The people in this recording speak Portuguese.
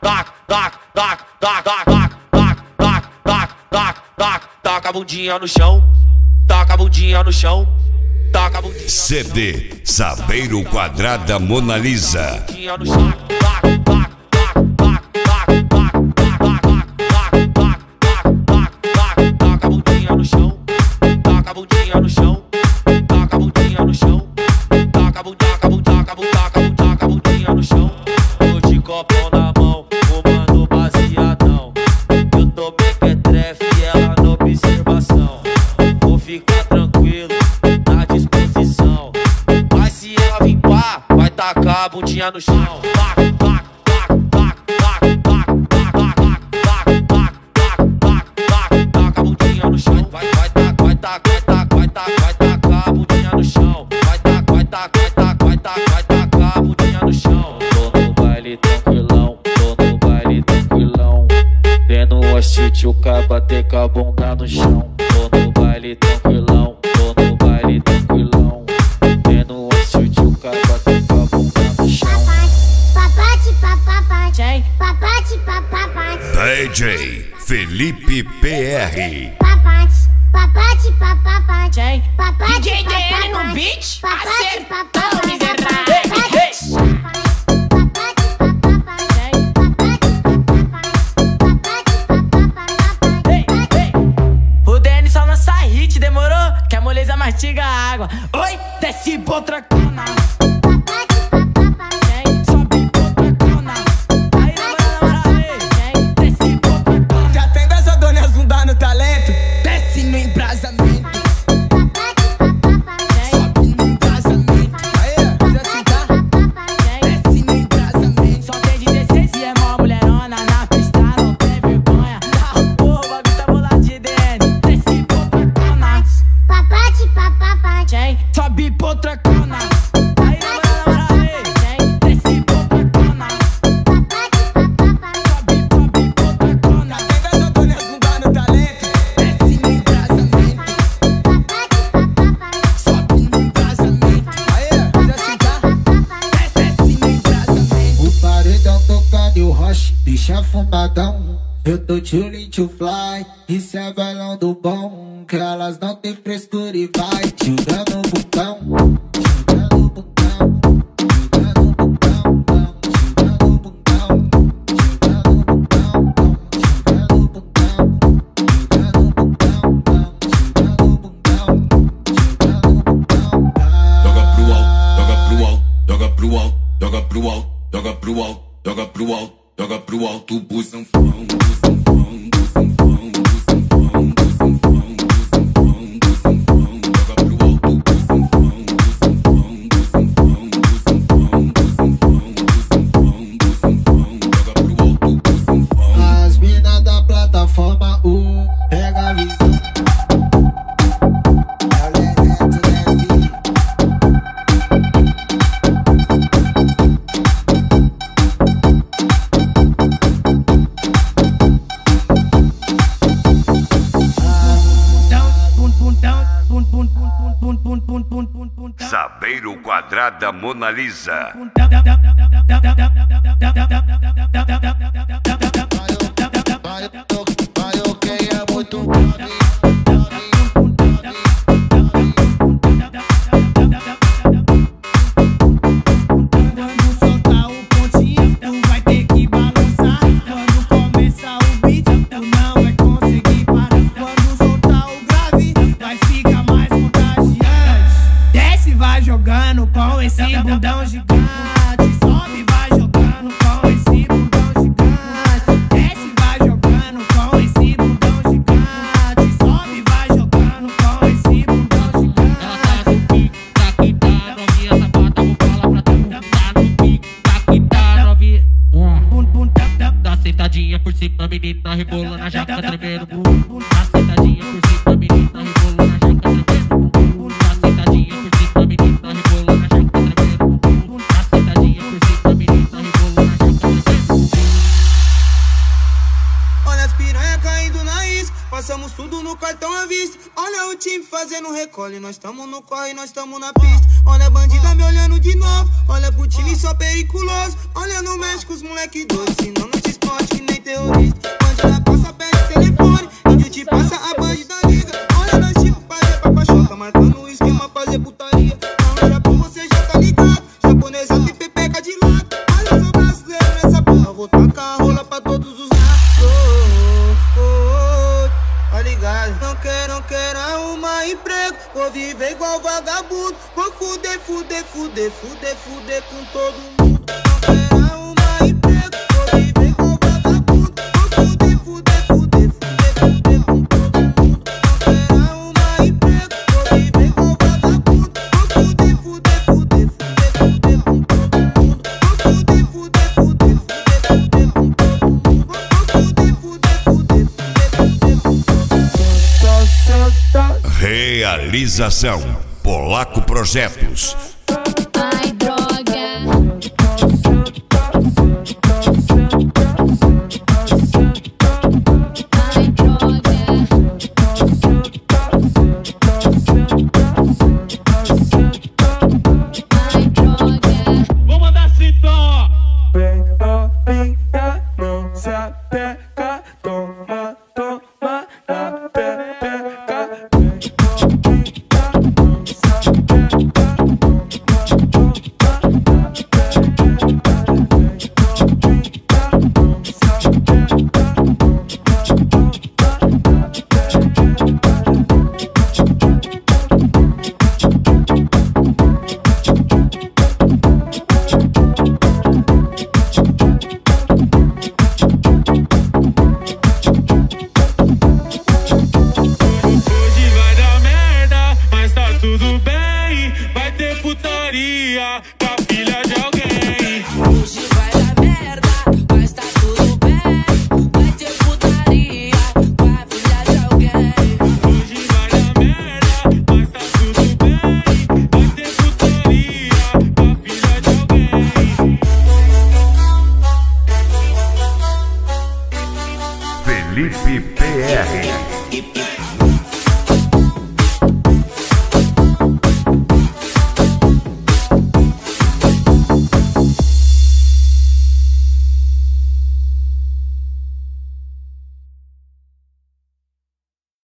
taca a bundinha no chão, taca a bundinha no chão, taca a bundinha. CD Sabeiro Quadrada Mona Lisa. No chão, taca a bundinha no chão, taca a bundinha no chão, taca a bundinha no chão, taca a bundinha no chão. Tô de copão na mão, fumando baseadão. Eu tô bem que é trefe e ela na observação. Vou ficar tranquilo, na disposição. Mas se ela vir pá, vai tacar a bundinha no chão. Taca a bundinha no chão, vai tacar a bundinha no chão. Vai tacar a bundinha no chão. Tô no baile tranquilão, tendo o chute, o caba ter com a bunda no chão. Tô no baile tranquilão, tendo o chute, o caba ter com a bunda no chão. DJ Felipe PR. DJ DN no beat, acertou, miserável. O DN só lança hit, demorou? Que a moleza mastiga a água. Oi, desce potracona. Sobe potracona. Aí na moral, desce potracona. Sobe potracona. Pega essa dona bunda no talento. Desce no embrasamento. Sobe no embrasamento. Aí, já tá? Desce no embrasamento. O paredão tocando e o roche deixa fumadão. Eu tô chillin' to fly, isso é bailão do bom. Que elas não tem frescura e vai jogando o botão, jogando o botão, jogando o botão, jogando o botão, jogando o botão, jogando o botão, jogando o botão, jogando o botão, jogando o botão. Joga pro alto, joga pro alto, joga pro alto, joga pro alto, joga pro alto, joga pro alto, joga pro alto, busanfão. Pega a visão. Sabeiro Quadrada Mona Lisa. Jogando com esse bundão gigante, sobe, vai jogando com esse bundão gigante, desce, vai jogando com esse bundão gigante, sobe, vai jogando com esse bundão gigante. Ela tá no pique, tá que tá novinha, sapata, vou falar pra tu. Tá no pique, tá que tá novinha. Dá sentadinha por cima, menina rebolando a jaca, tremendo. Dá sentadinha por cima, menina rebolando a jaca, tremendo. Dá sentadinha por cima, menina rebolando a jaca, tremendo. Dá sentadinha por cima, menina rebolando a jaca, tremendo. Olha as piranha caindo na isca, passamos tudo no cartão à vista. Olha o time fazendo recolhe, nós tamo no corre, nós tamo na pista. Olha a bandida me olhando de novo, olha pro time só periculoso. Olha no México os moleque doido, senão não te morte que nem terrorista. Bandida passa, pede telefone, índio te passa, a bandida liga. Olha nós tipo fazer papachoca, marcando o esquema, fazer putaria. Não era pra você, já tá ligado. Japonesa tem pepeca de lado. Mas eu sou brasileiro nessa porra, vou tacar a rola pra todos os lados. Tá ligado? Não quero arrumar emprego, vou viver igual vagabundo. Vou fuder com todo mundo. Não quero arrumar emprego, vou viver igual vagabundo. Vou fuder com todo mundo. Não quero arrumar emprego, vou viver igual vagabundo. Vou fuder com todo mundo. Vou fuder com todo mundo. Realização Polaco Projetos. Ai, droga. Ai, droga. Ai, droga. Vou mandar assim então, ó. Vem novinha, não se apega, toma, toma na pepeca. Felipe PR.